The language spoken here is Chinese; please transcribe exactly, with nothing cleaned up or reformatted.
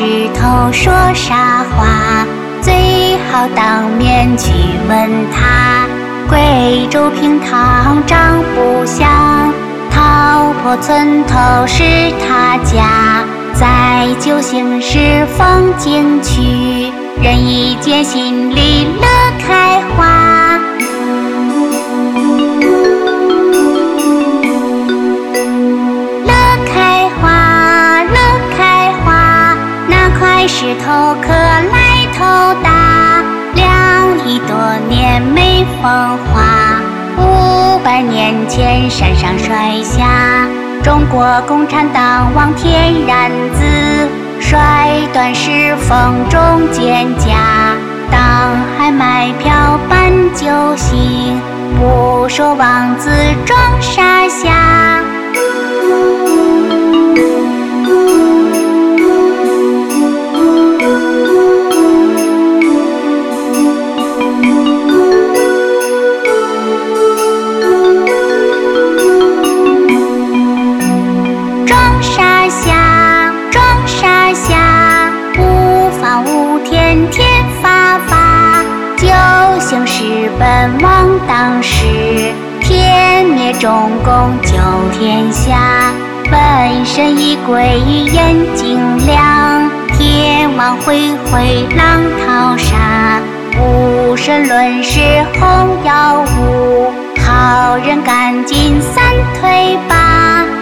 石头说傻话，最好当面去问他。贵州平塘长不响，桃坡村头是他家。在九兴市风景区，人一见心里乐开花。乐开花，乐开花，那块石头可来头大，两亿多年没风化，五百年前山上摔下。中国共产党望天然子，率短是风中蒹葭。党还买票办酒席，不说王子装傻下。天发发，九兴市本王当时，天灭中共救天下。本身一归眼睛亮，天网恢恢浪淘沙。无神论是红药物，好人赶紧散退吧。